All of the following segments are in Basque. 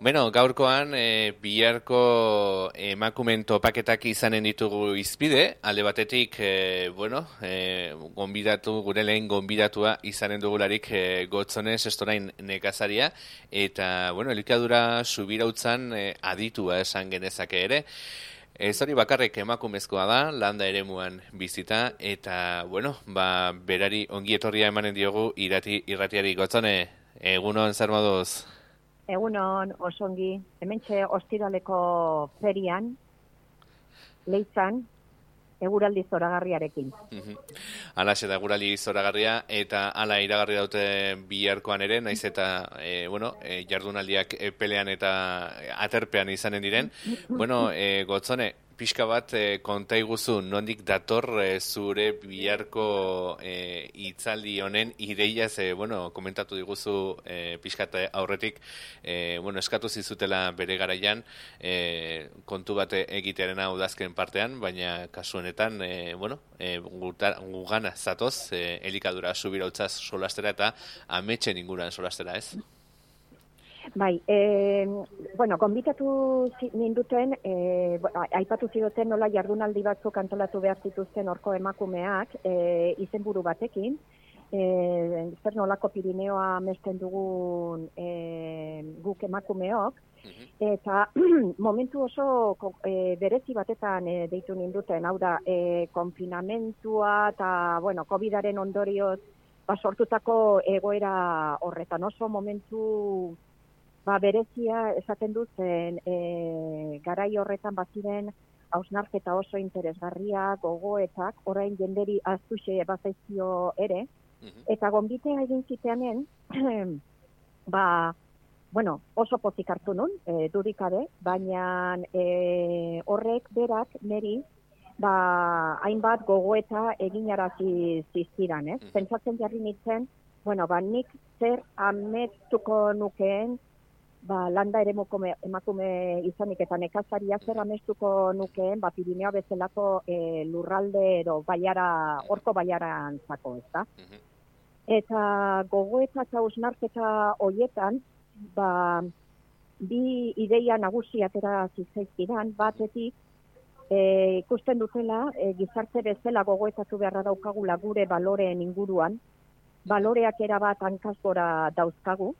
Bueno, gaurkoan biharko emakumen topaketak izanen ditugu izpide, alde batetik, gure lehen gonbidatua izanen dugularik Gotzone Sestorain nekazaria, eta, elikadura subirautzan aditua esan genezake ere. Ez hori bakarrik emakumezkoa da, landa eremuan bizita, eta, berari ongi etorria emanen diogu irratiari. Gotzone, egunon zer moduz? Egunon, osongi, hementxe ostiraleko ferian, Leitzan, eguraldi zoragarriarekin. Halaxe da eguraldi zoragarria, eta hala iragarri daute biharkoan ere, naiz eta, jardunaldiak pelean eta aterpean izanen diren. Gotzone, pixka bat konta iguzu, nondik dator zure biharko hitzaldi honen ideia, komentatu diguzu pixkat aurretik, eskatu zizutela bere garaian, kontu bat egitearena udazken partean, baina kasu honetan, gugana zatoz, elikadura subirautzaz solastera eta ametxen inguruan solastera, ez? Bai, gonbitatu ninduten, aipatu ziduten nola jardunaldi batzuk antolatu behar zituzten horko emakumeak, izenburu batekin, zer nolako Pirineoa mesten dugun guk emakumeok, eta momentu oso berezi batetan deitu ninduten, hau da, konfinamentua eta, COVID-aren ondorioz sortutako egoera horretan oso momentu berezia esaten duzen garai horretan baziren hausnarketa oso interesgarria, gogoetak, orain jenderi aztuxe bazaizkio ere, eta gonbitea egin ziteanen, oso pozik hartu nun, dudikabe, baina horrek berak neri, hainbat gogoeta eginarazi zizkidan, ez? Pentsatzen jarri nintzen, nik zer amestuko nukeen, landa eremuko emakume izanik eta nekazaria zer amestuko nukeen, Pirineo bezalako lurralde edo horko baiaran zako, ez da? Eta gogoeta eta hausnarketa horietan, bi ideia nagusi atera zitzaizkidan, batetik, ikusten dutela, gizarte bezala gogoetatu beharra daukagula gure baloreen inguruan, baloreak erabat hankasgora dauzkagu,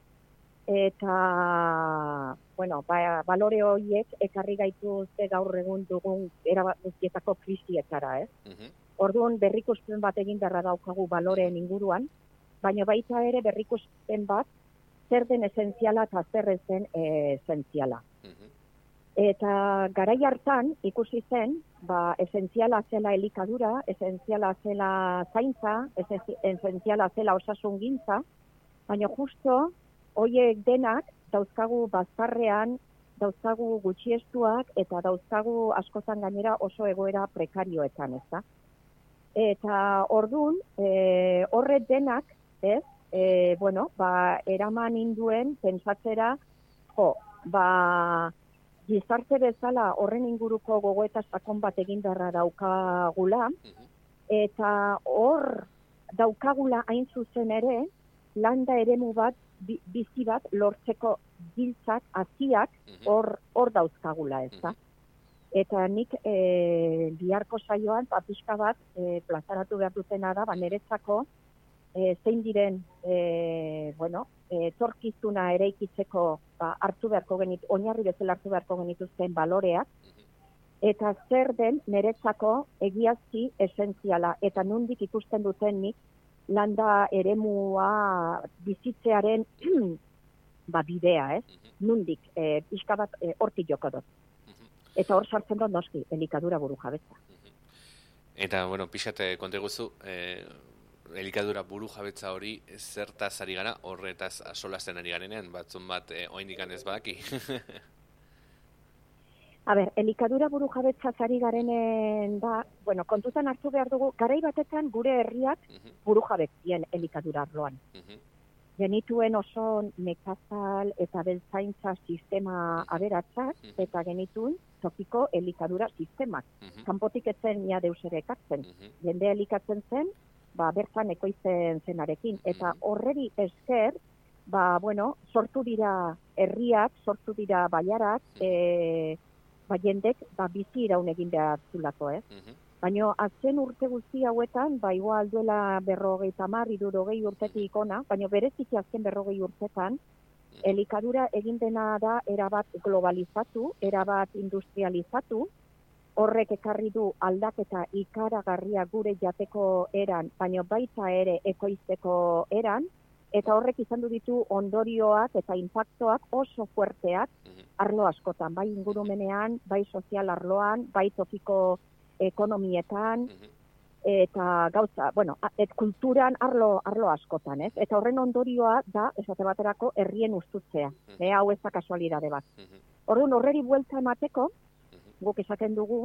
eta, balore horiek ekarri gaituzte gaur egun dugun erabat guztietako krisietara, ez? Orduan berrikuspen bat egin beharra daukagu baloreen inguruan, baina baita ere berrikuspen bat zer den esentziala eta zer ez den esentziala. Eta garai hartan ikusi zen, esentziala zela elikadura, esentziala zela zaintza, esentziala zela osasungintza, baina justo horiek denak dauzkagu bazkarrean, dauzkagu gutxiestuak eta dauzkagu askozan gainera oso egoera prekarioetan, ez da? Eta orduan, horret denak, ez, eraman induen pentsatzera, gizarte bezala horren inguruko gogoeta sakon bat egin beharra daukagula, eta hor daukagula hain zuzen ere, landa eremu bat, bizi bat lortzeko giltzak, haziak hor dauzkagula, ez da? Eta nik biharko saioan, pixka bat, plazaratu behar dutena da, niretzako, zein diren, etorkizuna eraikitzeko hartu beharko genitu, oinarri bezala hartu beharko genituzten baloreak, eta zer den niretzako egiazki esentziala, eta nondik ikusten duten nik, landa eremua bizitzearen bidea, ez? Nondik, pixka bat hortik joko dut. Eta hor sartzen dut noski, elikadura burujabetza. Eta, pixate konta guzu, elikadura burujabetza hori zertaz ari gara, horretaz solasten ari garenean, batzun bat oraindik ez badaki. Elikadura burujabetza ari garenen da, kontutan hartu behar dugu, garai batetan gure herriak burujabetzien elikadura arloan. Genituen oso nekazal eta beltzaintza sistema aberatzak, eta genituen tokiko elikadura sistemak. Kanpotik etzen ia deus ere ekartzen. Jende elikatzen zen, bertan ekoizten zenarekin. Eta horreri esker, sortu dira herriak, sortu dira baiarak, jendek bizi iraun egin behar zulako, Baina azken urte guzti hauetan, igual duela 50, 60 urtetik ona, baina bereziki azken 40 urtetan, elikadura egin dena da erabat globalizatu, erabat industrializatu, horrek ekarri du aldaketa ikaragarria gure jateko eran, baina baita ere ekoizteko eran, eta horrek izan du ditu ondorioak eta impactoak oso fuerteak arlo askotan, bai ingurumenean, bai sozial arloan, bai tokiko ekonomietan, eta gauza, kulturan arlo askotan, ez? Eta horren ondorioa da, esate baterako, herrien ustutzea, hau ez da kasualidade bat. Orduan, horreri buelta emateko, guk esaten dugu,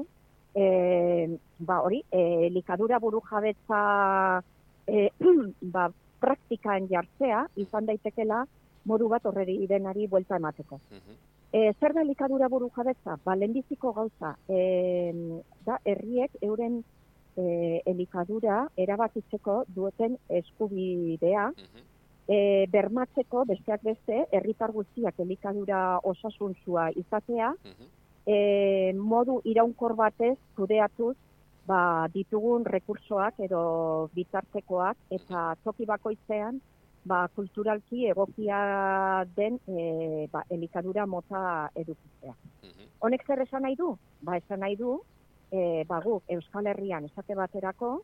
elikadura burujabetza praktikan jartzea, izan daitekela modu bat horreri denari buelta emateko. Zer da elikadura burujabetza? Lehenbiziko gauza, da herriek euren elikadura erabakitzeko duten eskubidea, bermatzeko besteak beste, herritar guztiak elikadura osasuntsua izatea, modu iraunkor batez kudeatuz ditugun rekursoak edo bitartekoak eta toki bakoitzean kulturalki egokia den elikadura mota edukitzea. Honek zer esan nahi du? Esan nahi du, guk Euskal Herrian esate baterako,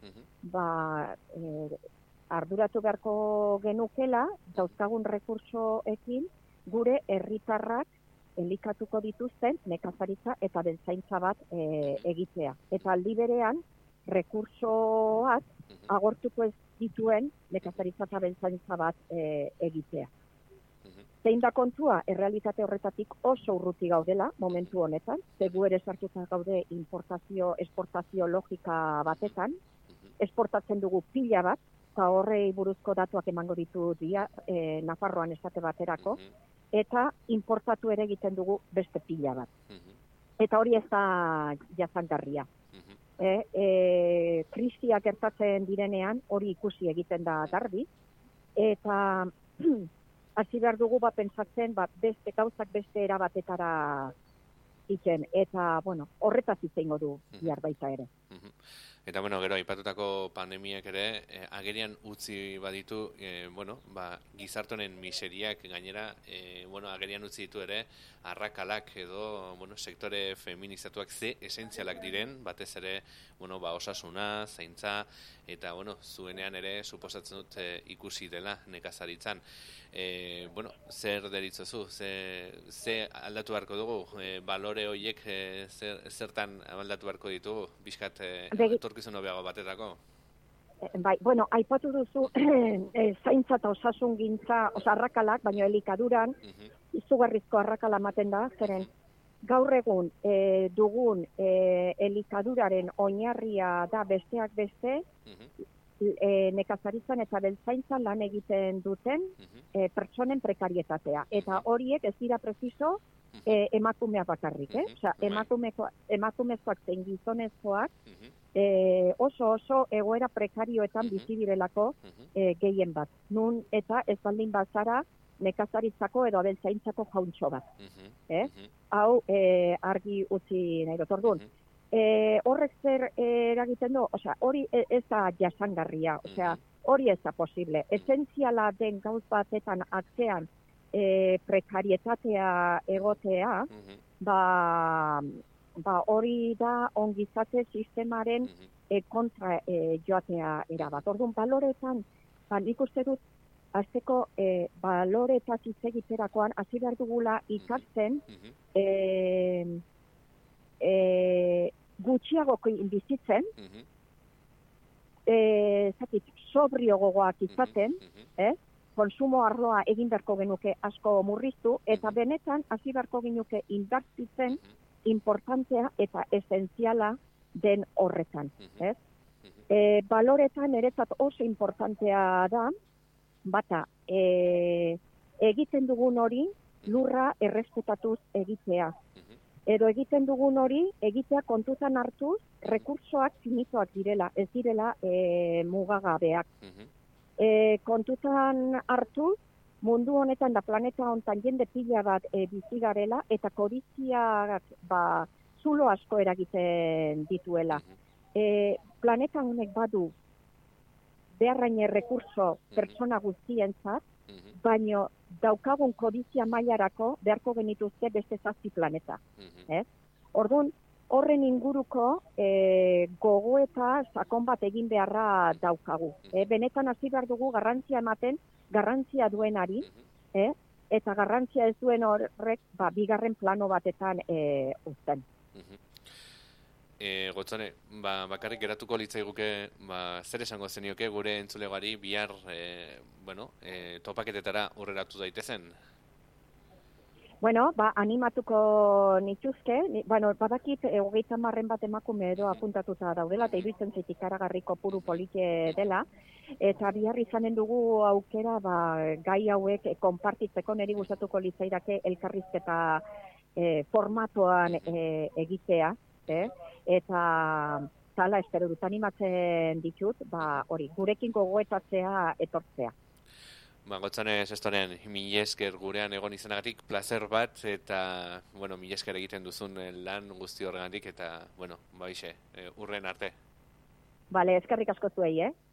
arduratu beharko genukela, dauzkagun rekursoekin gure herritarrak elikatuko dituzten nekazaritza eta beltzaintza bat egitea. Eta aldi berean, rekursoak agortuko ez dituen nekazaritza eta beltzaintza bat egitea. Zein da kontua, errealitate horretatik oso urruti gaudela, momentu honetan, gu ere sartuta gaude esportazio logika batetan, esportatzen dugu pila bat, eta horrei buruzko datuak emango ditu Nafarroan esate baterako, eta importatu ere egiten dugu beste pila bat. Eta hori ez da jasangarria. Krisia gertatzen direnean hori ikusi egiten da garbi, eta hasi behar dugu pentsatzen beste gauzak beste erabatetara iken, eta horretaz izango du bihar baita ere. Eta gero aipatutako pandemiak ere agerian utzi baditu, gizarte honen miseriak gainera, agerian utzi ditu ere arrakalak edo, sektore feminizatuak ze esentzialak diren, batez ere, osasuna, zaintza, eta, zuenean ere suposatzen dut ikusi dela nekazaritzan. Zer deritzozu, ze aldatu beharko dugu, balore horiek zertan aldatu beharko ditugu, bizkat etorkizun hobeago batetako? Aipatu duzu zaintza eta osasun gintza, arrakalak, baina elikaduran, izugarrizko arrakala ematen da, zeren gaur egun dugun elikaduraren oinarria da besteak beste, nekazaritzan eta beltzaintzan lan egiten duten pertsonen prekarietatea. Eta horiek ez dira preciso emakumeak bakarrik, emakumezkoak zein gizonezkoak oso egoera prekarioetan bizi direlako gehien bat. Nun eta ez baldin bazara nekazaritzako edo abeltzaintzako jauntxo bat. Hau argi utzi nahi dut. Orduan, horrek zer eragiten du, hori ez da jasangarria, hori ez da posible. Esentziala den gauz batetan atzean prekarietatea egotea, hori da ongizate sistemaren kontra joatea erabat. Orduan, baloretan, nik uste dut, azteko baloretaz hitz egiterakoan hasi behar dugula ikasten gutxiagoko bizitzen, sobrio gogoak izaten, konsumo arloa egin beharko genuke asko murriztu, eta benetan hasi beharko genuke indartitzen importantea eta esentziala den horretan. Baloretan niretzat oso importantea da, bata, egiten dugun hori lurra errespetatuz egitea. Edo egiten dugun hori egitea kontutan hartuz rekursoak finitoak direla, ez direla mugagabeak. Kontutan hartuz mundu honetan da planeta honetan jende pila bat bizi garela eta kodiziak zulo asko eragiten dituela. Planeta honek badu beharrain rekurso pertsona guztientzat, baino daukagun kodizia mailarako beharko genituzke beste 7 planeta. Orduan, horren inguruko gogoeta sakon bat egin beharra daukagu. Benetan hasi behar dugu garrantzia ematen, garrantzia duenari, eta garrantzia ez duen horrek bigarren plano batetan uzten. Gotzone, bakarrik geratuko litzaiguke, zer esango zenioke gure entzulegoari bihar topaketetara urreratu daitezen? Bueno, animatuko nituzke, badakit 30 bat emakume edo apuntatuta daudela, eta iruditzen zait ikaragarriko puru polite dela, eta bihar izanen dugu aukera gai hauek konpartitzeko niri gustatuko litzaidake elkarrizketa formatoan egitea, eta zala espero dut animatzen ditut, hori, gurekin gogoetatzea etortzea. Gotzane, Sestoren, mila esker gurean egon izanagatik, placer bat, eta, mila esker egiten duzun lan guzti horregatik, eta, urren arte. Bale, eskerrik asko zuei,